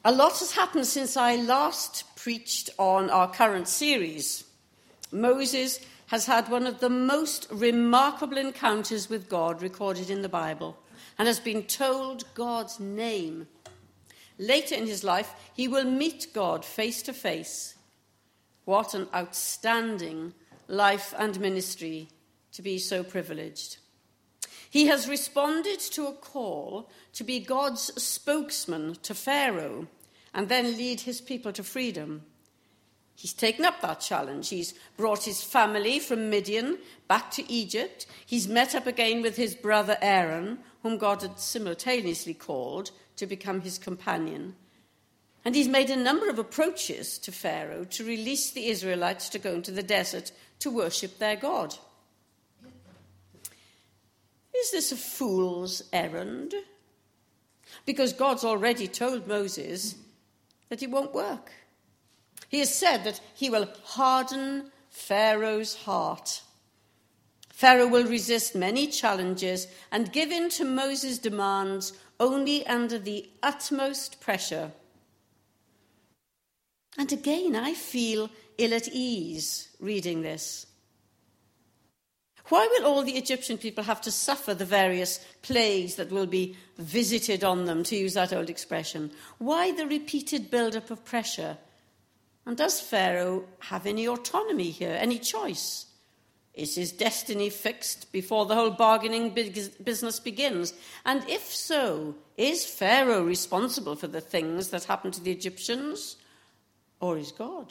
A lot has happened since I last preached on our current series. Moses has had one of the most remarkable encounters with God recorded in the Bible and has been told God's name. Later in his life, he will meet God face to face. What an outstanding life and ministry to be so privileged. He has responded to a call to be God's spokesman to Pharaoh and then lead his people to freedom. He's taken up that challenge. He's brought his family from Midian back to Egypt. He's met up again with his brother Aaron, whom God had simultaneously called to become his companion. And he's made a number of approaches to Pharaoh to release the Israelites to go into the desert to worship their God. Is this a fool's errand? Because God's already told Moses that it won't work. He has said that he will harden Pharaoh's heart. Pharaoh will resist many challenges and give in to Moses' demands only under the utmost pressure. And again, I feel ill at ease reading this. Why will all the Egyptian people have to suffer the various plagues that will be visited on them, to use that old expression? Why the repeated build-up of pressure? And does Pharaoh have any autonomy here, any choice? Is his destiny fixed before the whole bargaining business begins? And if so, is Pharaoh responsible for the things that happen to the Egyptians? Or is God?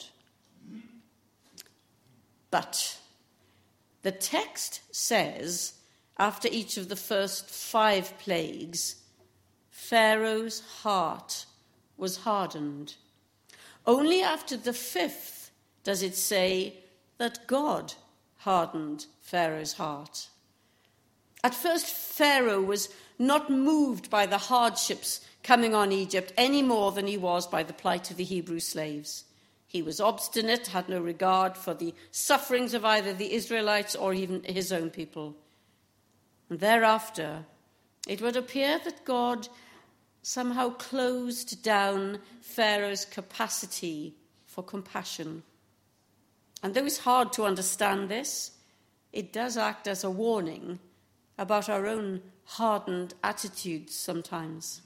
But the text says, after each of the first 5 plagues, Pharaoh's heart was hardened. Only after the 5th does it say that God hardened Pharaoh's heart. At first, Pharaoh was not moved by the hardships coming on Egypt any more than he was by the plight of the Hebrew slaves. He was obstinate, had no regard for the sufferings of either the Israelites or even his own people. And thereafter, it would appear that God somehow closed down Pharaoh's capacity for compassion. And though it's hard to understand this, it does act as a warning about our own hardened attitudes sometimes.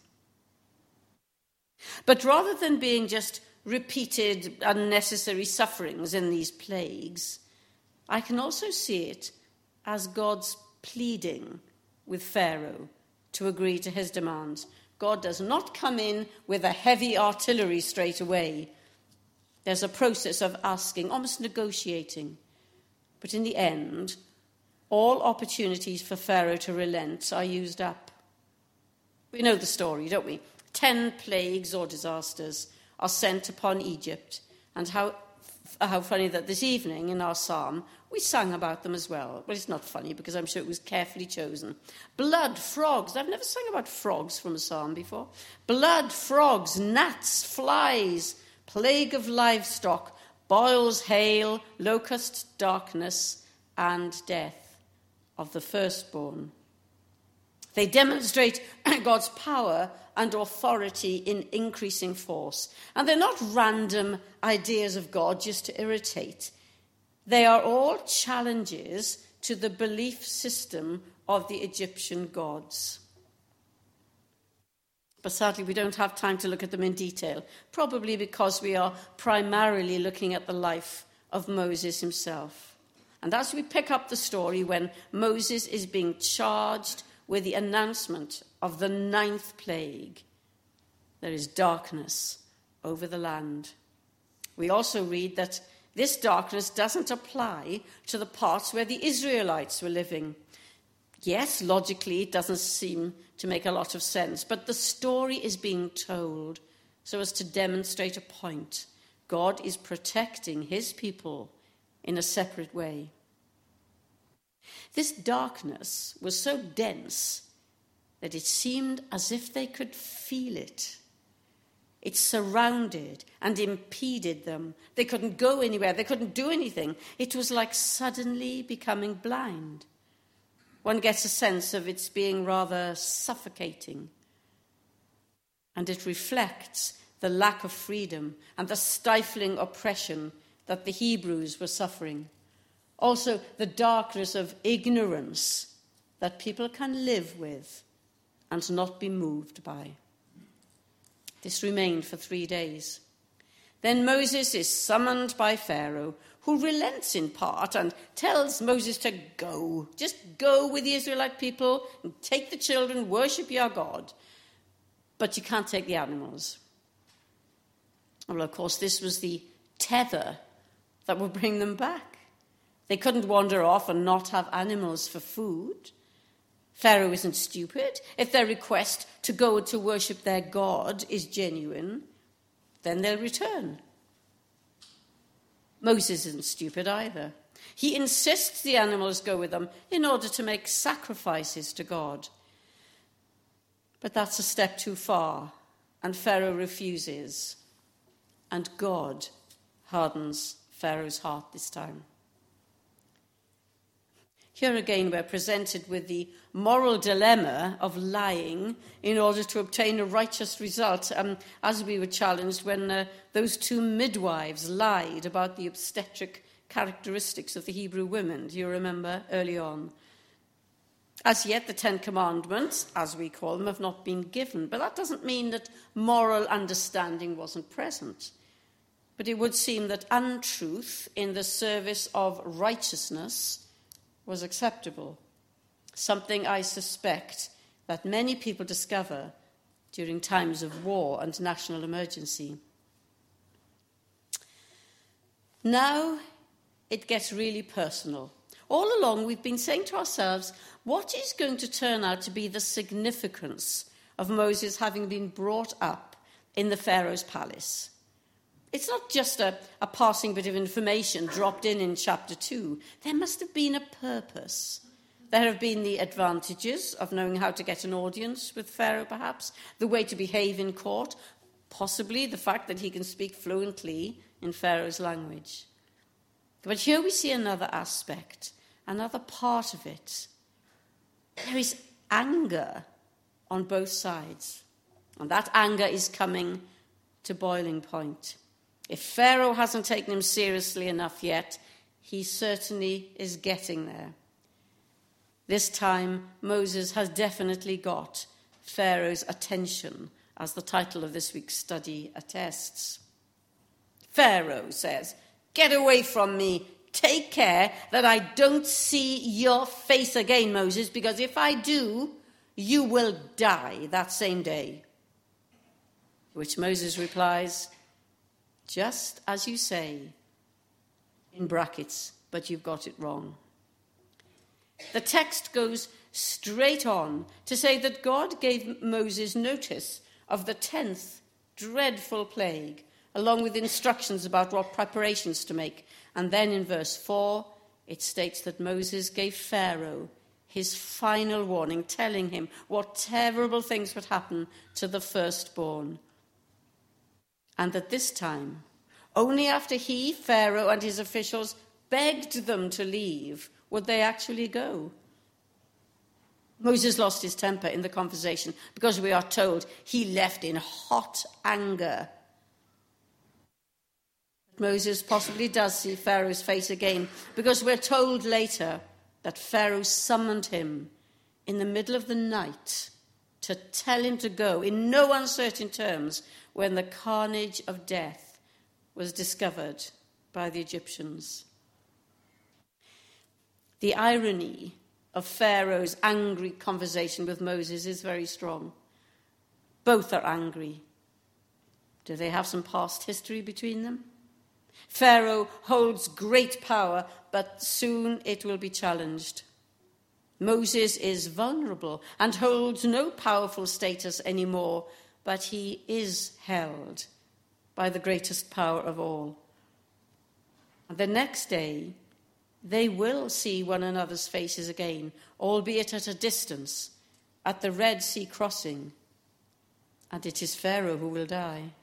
But rather than being just repeated unnecessary sufferings in these plagues, I can also see it as God's pleading with Pharaoh to agree to his demands. God does not come in with a heavy artillery straight away. There's a process of asking, almost negotiating. But in the end, all opportunities for Pharaoh to relent are used up. We know the story, don't we? 10 plagues or disasters are sent upon Egypt, and how funny that this evening in our psalm we sang about them as well. Well, it's not funny because I'm sure it was carefully chosen. Blood, frogs. I've never sung about frogs from a psalm before. Blood, frogs, gnats, flies, plague of livestock, boils, hail, locust, darkness, and death of the firstborn. They demonstrate God's power and authority in increasing force. And they're not random ideas of God just to irritate. They are all challenges to the belief system of the Egyptian gods. But sadly, we don't have time to look at them in detail, probably because we are primarily looking at the life of Moses himself. And as we pick up the story when Moses is being charged with the announcement of the 9th plague, there is darkness over the land. We also read that this darkness doesn't apply to the parts where the Israelites were living. Yes, logically, it doesn't seem to make a lot of sense, but the story is being told so as to demonstrate a point. God is protecting his people in a separate way. This darkness was so dense that it seemed as if they could feel it. It surrounded and impeded them. They couldn't go anywhere. They couldn't do anything. It was like suddenly becoming blind. One gets a sense of its being rather suffocating. And it reflects the lack of freedom and the stifling oppression that the Hebrews were suffering. Also, the darkness of ignorance that people can live with and not be moved by. This remained for 3 days. Then Moses is summoned by Pharaoh, who relents in part and tells Moses to go. Just go with the Israelite people and take the children, worship your God. But you can't take the animals. Well, of course, this was the tether that would bring them back. They couldn't wander off and not have animals for food. Pharaoh isn't stupid. If their request to go to worship their God is genuine, then they'll return. Moses isn't stupid either. He insists the animals go with them in order to make sacrifices to God. But that's a step too far, and Pharaoh refuses. And God hardens Pharaoh's heart this time. Here again, we're presented with the moral dilemma of lying in order to obtain a righteous result, as we were challenged when those 2 midwives lied about the obstetric characteristics of the Hebrew women. Do you remember early on? As yet, the 10 Commandments, as we call them, have not been given, but that doesn't mean that moral understanding wasn't present. But it would seem that untruth in the service of righteousness was acceptable, something I suspect that many people discover during times of war and national emergency. Now it gets really personal. All along we've been saying to ourselves, what is going to turn out to be the significance of Moses having been brought up in the Pharaoh's palace? It's not just a passing bit of information dropped in chapter 2. There must have been a purpose. There have been the advantages of knowing how to get an audience with Pharaoh, perhaps, the way to behave in court, possibly the fact that he can speak fluently in Pharaoh's language. But here we see another aspect, another part of it. There is anger on both sides, and that anger is coming to boiling point. If Pharaoh hasn't taken him seriously enough yet, he certainly is getting there. This time, Moses has definitely got Pharaoh's attention, as the title of this week's study attests. Pharaoh says, "Get away from me. Take care that I don't see your face again, Moses, because if I do, you will die that same day." To which Moses replies, "Just as you say," in brackets, but you've got it wrong. The text goes straight on to say that God gave Moses notice of the 10th dreadful plague, along with instructions about what preparations to make. And then in verse 4, it states that Moses gave Pharaoh his final warning, telling him what terrible things would happen to the firstborn. And that this time, only after he, Pharaoh, and his officials begged them to leave, would they actually go. Moses lost his temper in the conversation because we are told he left in hot anger. Moses possibly does see Pharaoh's face again because we're told later that Pharaoh summoned him in the middle of the night to tell him to go in no uncertain terms when the carnage of death was discovered by the Egyptians. The irony of Pharaoh's angry conversation with Moses is very strong. Both are angry. Do they have some past history between them? Pharaoh holds great power, but soon it will be challenged. Moses is vulnerable and holds no powerful status anymore, but he is held by the greatest power of all. And the next day, they will see one another's faces again, albeit at a distance, at the Red Sea crossing. And it is Pharaoh who will die.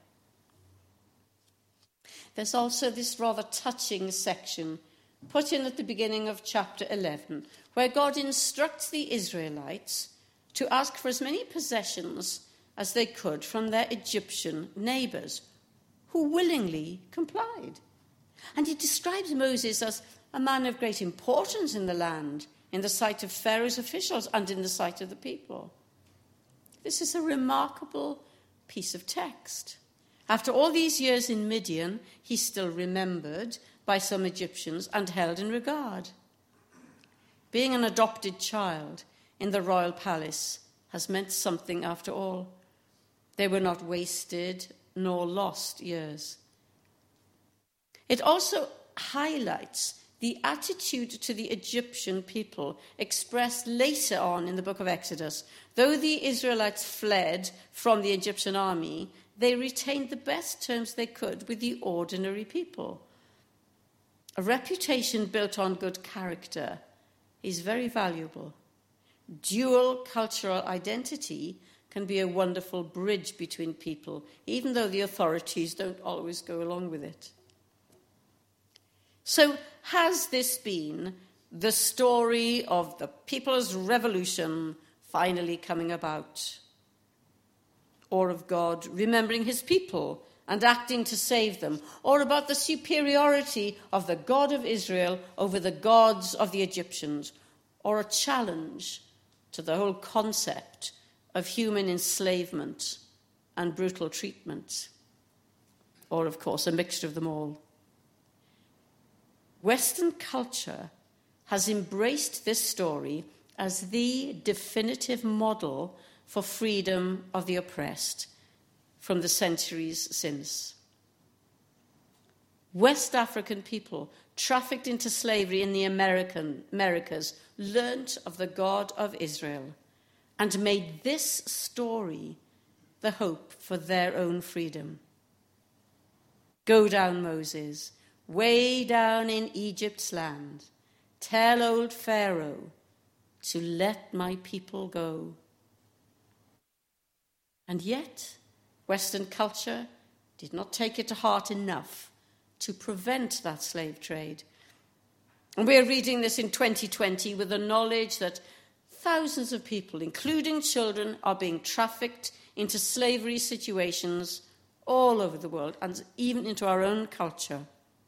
There's also this rather touching section put in at the beginning of chapter 11, where God instructs the Israelites to ask for as many possessions as they could from their Egyptian neighbours, who willingly complied. And he describes Moses as a man of great importance in the land, in the sight of Pharaoh's officials and in the sight of the people. This is a remarkable piece of text. After all these years in Midian, he's still remembered by some Egyptians and held in regard. Being an adopted child in the royal palace has meant something after all. They were not wasted nor lost years. It also highlights the attitude to the Egyptian people expressed later on in the book of Exodus. Though the Israelites fled from the Egyptian army, they retained the best terms they could with the ordinary people. A reputation built on good character is very valuable. Dual cultural identity can be a wonderful bridge between people, even though the authorities don't always go along with it. So, has this been the story of the People's Revolution finally coming about? Or of God remembering his people and acting to save them? Or about the superiority of the God of Israel over the gods of the Egyptians? Or a challenge to the whole concept of human enslavement and brutal treatment? Or, of course, a mixture of them all. Western culture has embraced this story as the definitive model for freedom of the oppressed from the centuries since. West African people trafficked into slavery in the Americas learnt of the God of Israel and made this story the hope for their own freedom. Go down, Moses, way down in Egypt's land. Tell old Pharaoh to let my people go. And yet, Western culture did not take it to heart enough to prevent that slave trade. And we're reading this in 2020 with the knowledge that thousands of people, including children, are being trafficked into slavery situations all over the world and even into our own culture.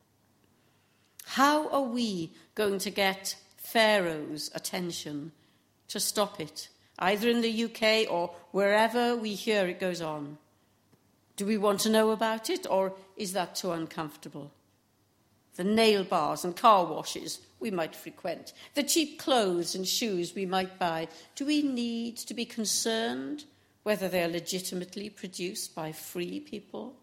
How are we going to get Pharaoh's attention to stop it, either in the UK or wherever we hear it goes on? Do we want to know about it, or is that too uncomfortable? The nail bars and car washes we might frequent, the cheap clothes and shoes we might buy, do we need to be concerned whether they are legitimately produced by free people?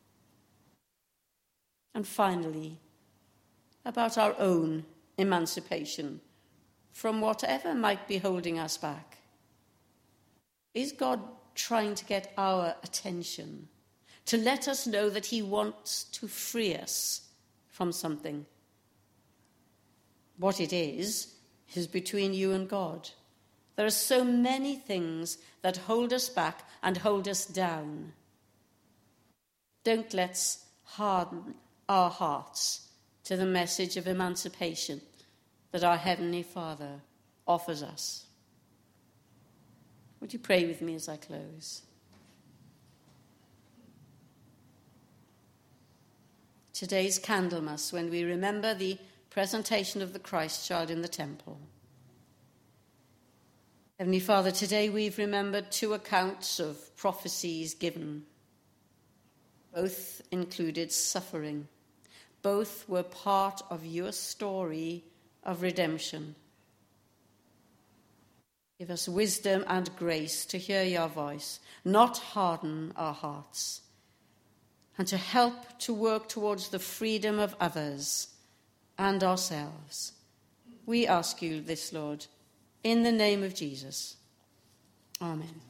And finally, about our own emancipation from whatever might be holding us back. Is God trying to get our attention, to let us know that he wants to free us from something? What it is between you and God. There are so many things that hold us back and hold us down. Don't let's harden our hearts to the message of emancipation that our Heavenly Father offers us. Would you pray with me as I close? Today's Candlemas, when we remember the presentation of the Christ child in the temple. Heavenly Father, today we've remembered two accounts of prophecies given. Both included suffering. Both were part of your story of redemption. Give us wisdom and grace to hear your voice, not harden our hearts, and to help to work towards the freedom of others and ourselves. We ask you this, Lord, in the name of Jesus. Amen.